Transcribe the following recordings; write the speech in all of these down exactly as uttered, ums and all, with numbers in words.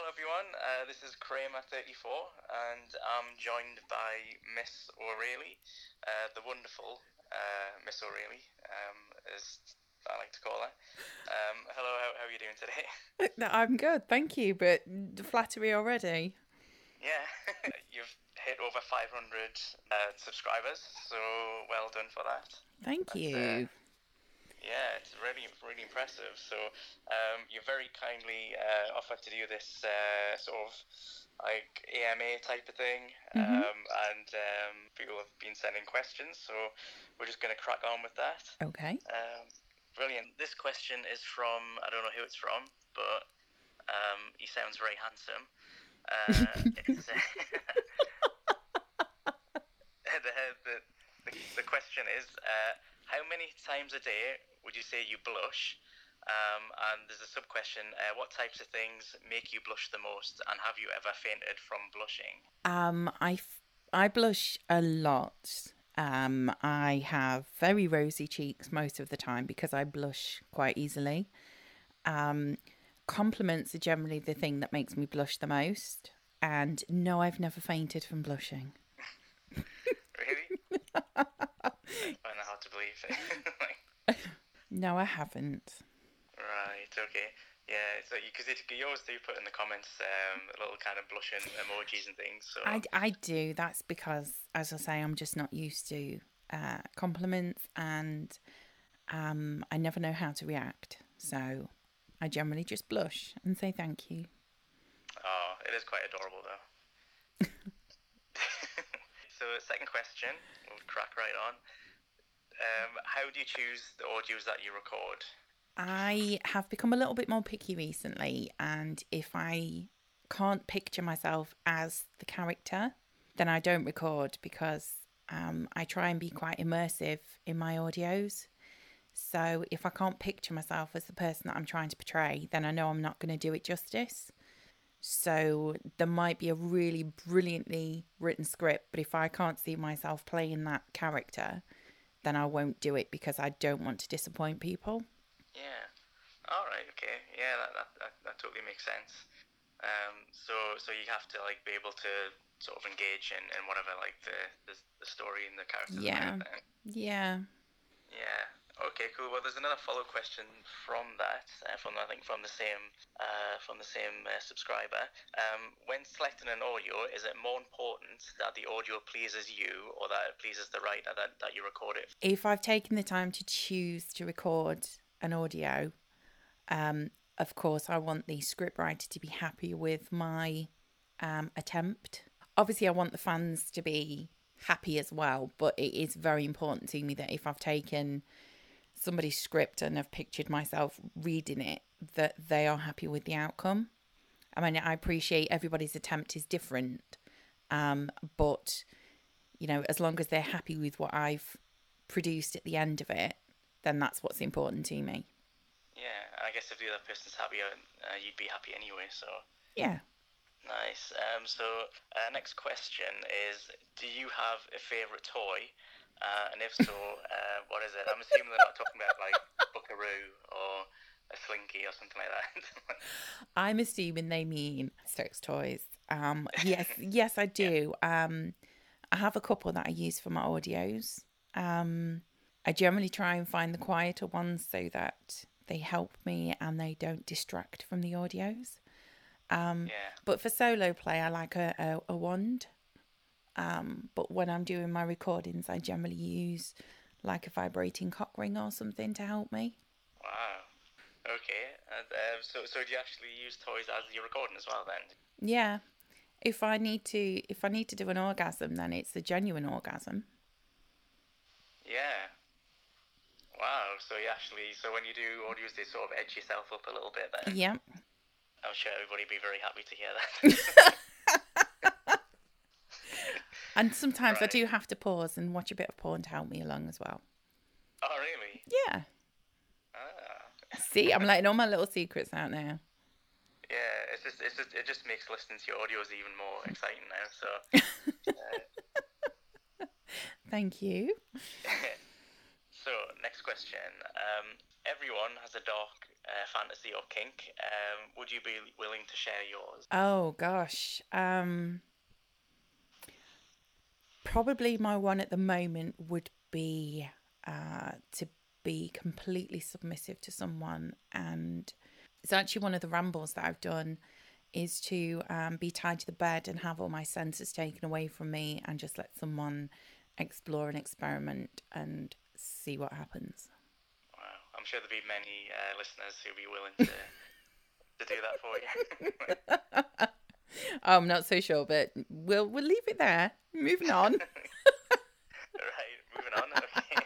everyone. Uh, this is Kramer thirty-four, and I'm joined by Miss O'Reilly, uh, the wonderful uh, Miss O'Reilly, um, as I like to call her. Um, hello, how, how are you doing today? I'm good, thank you, but flattery already. Yeah, you've hit over five hundred uh, subscribers, so well done for that. Thank That's uh, you. Yeah, it's really, really impressive. So, um, you very kindly uh, offered to do this uh, sort of like A M A type of thing, Mhm. um, and um, people have been sending questions, so we're just going to crack on with that. Okay. Um, brilliant. This question is from, I don't know who it's from, but um, he sounds very handsome. Uh, it's, the, the, the, the question is, uh, how many times a day would you say you blush? Um, and there's a sub-question, uh, what types of things make you blush the most? And have you ever fainted from blushing? Um, I, f- I blush a lot. Um, I have very rosy cheeks most of the time because I blush quite easily. Um, compliments are generally the thing that makes me blush the most. And no, I've never fainted from blushing. Really? I find that hard to believe. No, I haven't. Right, okay. Yeah, so because you, you always do put in the comments um, little kind of blushing emojis and things, so... I, I do. That's because, as I say, I'm just not used to uh, compliments and um, I never know how to react. So I generally just blush and say thank you. Oh, it is quite adorable though. So, second question, we'll crack right on. Um, how do you choose the audios that you record? I have become a little bit more picky recently, and if I can't picture myself as the character, then I don't record because um, I try and be quite immersive in my audios. So if I can't picture myself as the person that I'm trying to portray, then I know I'm not going to do it justice. So there might be a really brilliantly written script, but if I can't see myself playing that character, then I won't do it because I don't want to disappoint people. Yeah. All right. Okay. Yeah, that that, that, that totally makes sense. Um, so so you have to like be able to sort of engage in, in whatever like the, the the story and the characters and Yeah. everything. Yeah. Yeah. Okay. Cool. Well, there's another follow question from that, uh, from I think from the same uh, from the same uh, subscriber. Um, when selecting an audio, is it more important that the audio pleases you or that it pleases the writer that, that you record it? If I've taken the time to choose to record an audio, um, of course, I want the scriptwriter to be happy with my um, attempt. Obviously, I want the fans to be happy as well, but it is very important to me that if I've taken somebody's script and have pictured myself reading it, that they are happy with the outcome. I mean, I appreciate everybody's attempt is different, um, but you know, as long as they're happy with what I've produced at the end of it, then that's what's important to me. Yeah, and I guess if the other person's happy, uh, uh, you'd be happy anyway. So Yeah. nice. Um, so uh, next question is: do you have a favorite toy? Uh, and if so, uh, what is it? I'm assuming they're not talking about like Buckaroo or a Slinky or something like that. I'm assuming they mean Stokes toys. Um, yes, yes, I Yeah. do. Um, I have a couple that I use for my audios. Um, I generally try and find the quieter ones so that they help me and they don't distract from the audios. Um, Yeah. but for solo play, I like a, a, a wand. Um, but when I'm doing my recordings, I generally use like a vibrating cock ring or something to help me. Wow. Okay. And, um, so so do you actually use toys as you're recording as well then? Yeah. If I need to if I need to do an orgasm, then it's a genuine orgasm. Yeah. Wow. So you actually so when you do audios, they sort of edge yourself up a little bit then. Yeah. I'm sure everybody would be very happy to hear that. And sometimes I Right. do have to pause and watch a bit of porn to help me along as well. Oh, really? Yeah. Ah. See, I'm letting all my little secrets out now. Yeah, it's just, it's just, it just makes listening to your audios even more exciting now. So, uh, Thank you. so next question. Um, everyone has a dark uh, fantasy or kink. Um, would you be willing to share yours? Oh gosh. Um, probably my one at the moment would be uh, to be completely submissive to someone. And it's actually one of the rambles that I've done is to um, be tied to the bed and have all my senses taken away from me and just let someone explore and experiment and see what happens. Wow. I'm sure there'll be many uh, listeners who'll be willing to, to do that for you. Oh, I'm not so sure, but we'll we'll leave it there. Moving on. Right, moving on. Okay.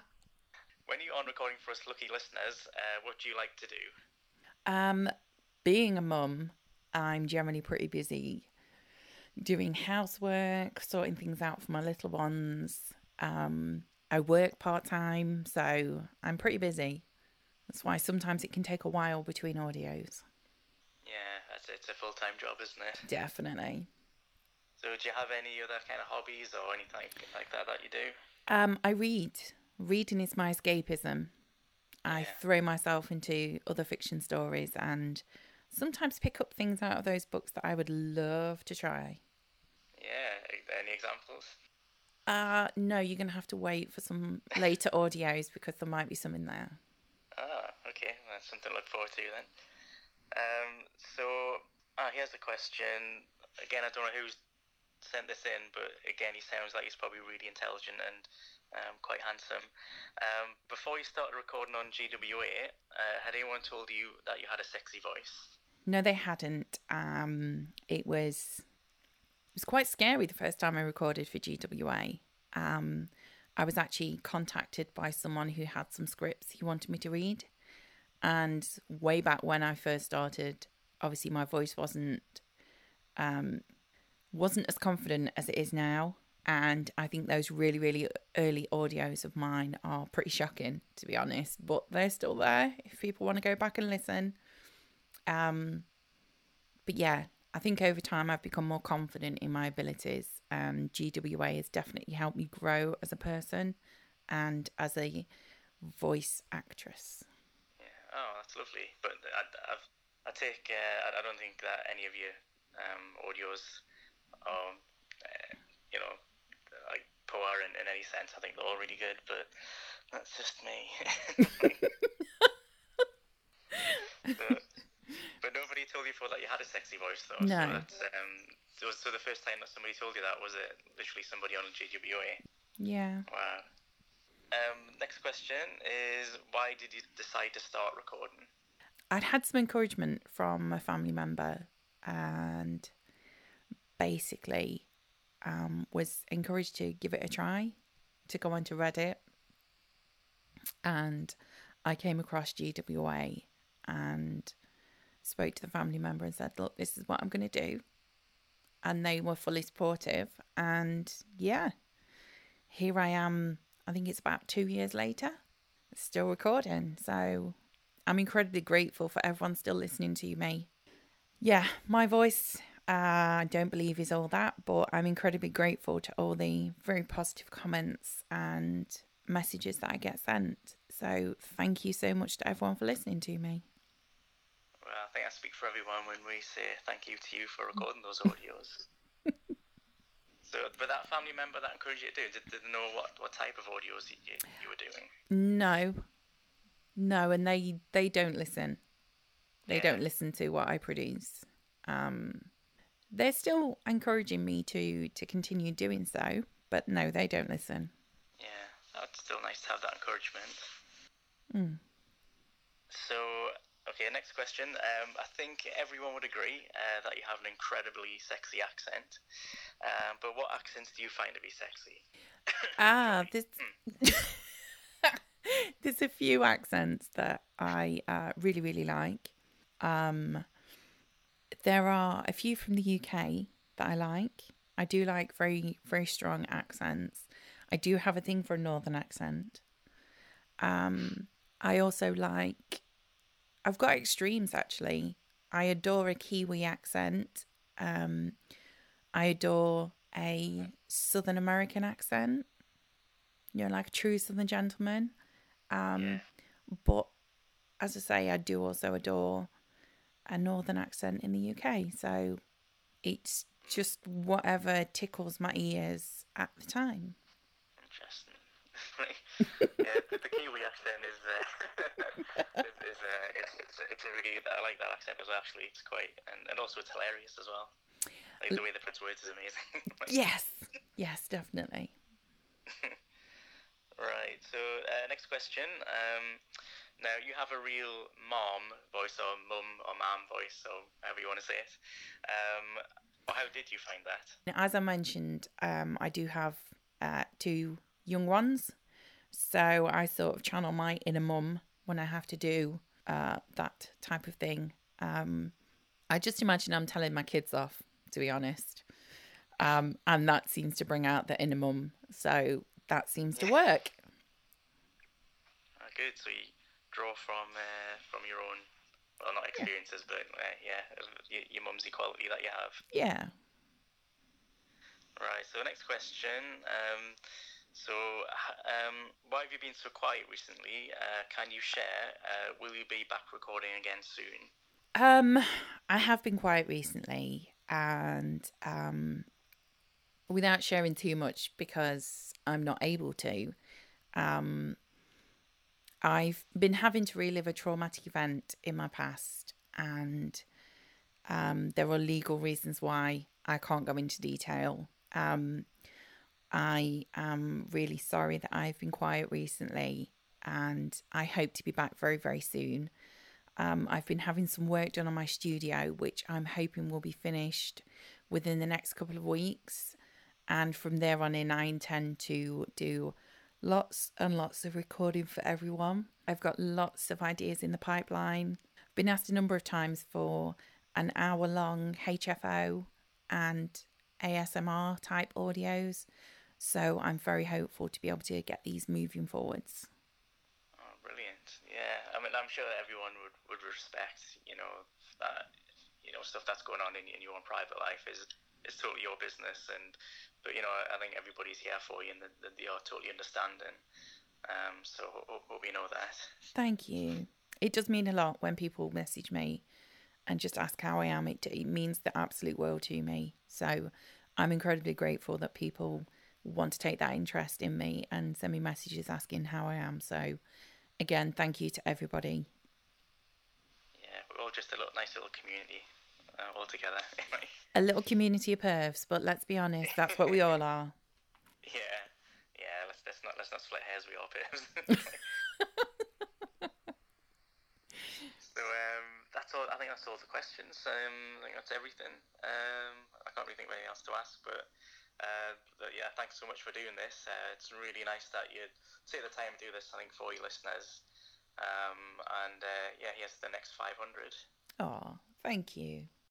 When you're on recording for us lucky listeners, uh, what do you like to do? Um, being a mum, I'm generally pretty busy doing housework, sorting things out for my little ones. Um, I work part time, so I'm pretty busy. That's why sometimes it can take a while between audios. Yeah, it's, it's a full-time job, isn't it? Definitely. So do you have any other kind of hobbies or anything like, like that that you do? Um, I read. Reading is my escapism. I Yeah. throw myself into other fiction stories and sometimes pick up things out of those books that I would love to try. Yeah, any examples? Uh, no, you're going to have to wait for some later audios because there might be some in there. Ah, okay, that's something to look forward to then. Um, so, ah, here's a question. Again, I don't know who's sent this in, but again, he sounds like he's probably really intelligent and um, quite handsome. Um, before you started recording on G W A, uh, had anyone told you that you had a sexy voice? No, they hadn't. Um, it was it was quite scary the first time I recorded for G W A. Um, I was actually contacted by someone who had some scripts he wanted me to read. And way back when I first started, obviously my voice wasn't um, wasn't as confident as it is now. And I think those really, really early audios of mine are pretty shocking, to be honest. But they're still there if people want to go back and listen. Um, but yeah, I think over time I've become more confident in my abilities. And G W A has definitely helped me grow as a person and as a voice actress. Oh, that's lovely. But I, I've, I take, uh, I don't think that any of your um, audios are, uh, you know, like poor in, in any sense. I think they're all really good, but that's just me. but, but nobody told you before that you had a sexy voice, though. No. So, that's, um, so, so the first time that somebody told you that, was it literally somebody on G W A? Yeah. Wow. Um, next question is, why did you decide to start recording? I'd had some encouragement from a family member and basically um, was encouraged to give it a try, to go onto Reddit. And I came across G W A and spoke to the family member and said, look, this is what I'm going to do. And they were fully supportive. And yeah, here I am. I think it's about two years later, still recording. So I'm incredibly grateful for everyone still listening to me. Yeah, my voice, uh, I don't believe is all that, but I'm incredibly grateful to all the very positive comments and messages that I get sent. So thank you so much to everyone for listening to me. Well, I think I speak for everyone when we say thank you to you for recording those audios. So, but that family member that encouraged you to do, did, did they know what, what type of audios you, you were doing? No. No, and they, they don't listen. They Yeah. don't listen to what I produce. Um, they're still encouraging me to, to continue doing so, but no, they don't listen. Yeah, that's still nice to have that encouragement. Mm. So, okay, next question. Um, I think everyone would agree uh, that you have an incredibly sexy accent. Um, but what accents do you find to be sexy? Ah, there's, there's a few accents that I uh, really, really like. Um, there are a few from the U K that I like. I do like very, very strong accents. I do have a thing for a northern accent. Um, I also like, I've got extremes actually. I adore a Kiwi accent. Um, I adore a Southern American accent, you know, like a true Southern gentleman. Um, Yeah. But as I say, I do also adore a northern accent in the U K. So it's just whatever tickles my ears at the time. Interesting. Yeah, the, the Kiwi accent is, uh, is, is uh, it's, it's, it's a really, I like that accent as well, actually. It's quite, and, and also it's hilarious as well. Like the way they put words is amazing. Yes, yes, definitely. Right, so uh, next question. Um, now, you have a real mom voice, or mum or mam voice, or however you want to say it. Um, how did you find that? As I mentioned, um, I do have uh, two young ones. So I sort of channel my inner mum when I have to do uh, that type of thing. Um, I just imagine I'm telling my kids off, to be honest. Um, and that seems to bring out the inner mum. So that seems to work. Oh, good. So you draw from uh, from your own, well, not experiences, yeah. but uh, yeah, your, your mum's equality that you have. Yeah. Right. So next question. Um, so, um, why have you been so quiet recently? Uh, can you share? Uh, will you be back recording again soon? Um, I have been quiet recently, and um, without sharing too much because I'm not able to. Um, I've been having to relive a traumatic event in my past, and um, there are legal reasons why I can't go into detail. Um, I am really sorry that I've been quiet recently, and I hope to be back very, very soon. Um, I've been having some work done on my studio, which I'm hoping will be finished within the next couple of weeks. And from there on in, I intend to do lots and lots of recording for everyone. I've got lots of ideas in the pipeline. I've been asked a number of times for an hour long H F O and A S M R type audios. So I'm very hopeful to be able to get these moving forwards. Oh, brilliant. Yeah, I mean, I'm sure that everyone would, would respect, you know, that, you know, stuff that's going on in, in your own private life is is totally your business. And, but, you know, I think everybody's here for you and that they are totally understanding. Um, so hope, hope you know that. Thank you. It does mean a lot when people message me and just ask how I am. It, it means the absolute world to me. So I'm incredibly grateful that people want to take that interest in me and send me messages asking how I am. So again, thank you to everybody. Yeah, we're all just a little nice little community uh, all together. A little community of pervs, but let's be honest, that's what we all are. Yeah, yeah. Let's let's not let's not split hairs. We are pervs. So um, that's all. I think that's all the questions. Um, I think that's everything. Um, I can't really think of anything else to ask, but. Uh, but yeah, thanks so much for doing this. Uh, it's really nice that you take the time to do this, I think, for your listeners. Um, and uh, yeah, here's the next five hundred. Oh, thank you.